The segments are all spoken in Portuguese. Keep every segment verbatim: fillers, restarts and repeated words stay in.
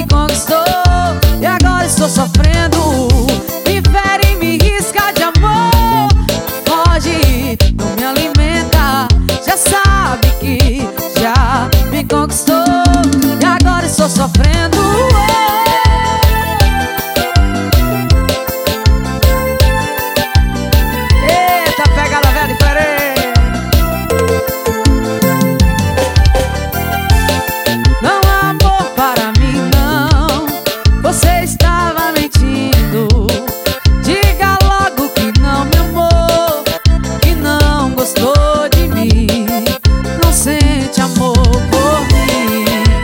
conquistou e agora estou sofrendo. Me fere e me risca de amor. Foge, não me alimenta. Já sabe que já me conquistou e agora estou sofrendo. Eita, pegada velha diferente. Não há amor para mim, não. Você estava mentindo. Diga logo que não me amou, que não gostou de mim, não sente amor por mim.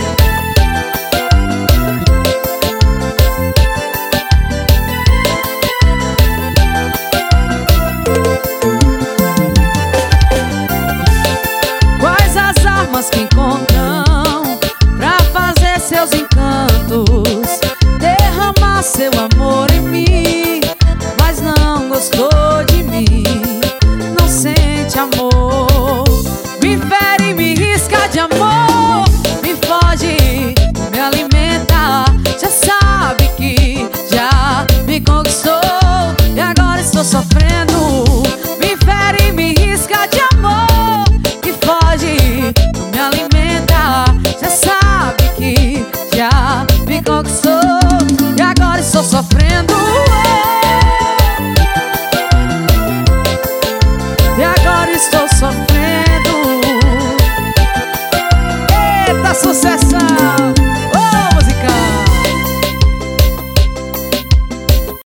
Quais as armas que encontram pra fazer seus encantos, derramar seu amor em mim, mas não gostou de mim, não sente amor. Me fere e me risca de amor. Me foge, me alimenta. Já sabe que já me conquistou e agora estou sofrendo. Me fere e me risca de amor. Me foge, me alimenta. Já sabe que já me conquistou e agora estou sofrendo. E agora estou sofrendo. Eita, sucesso!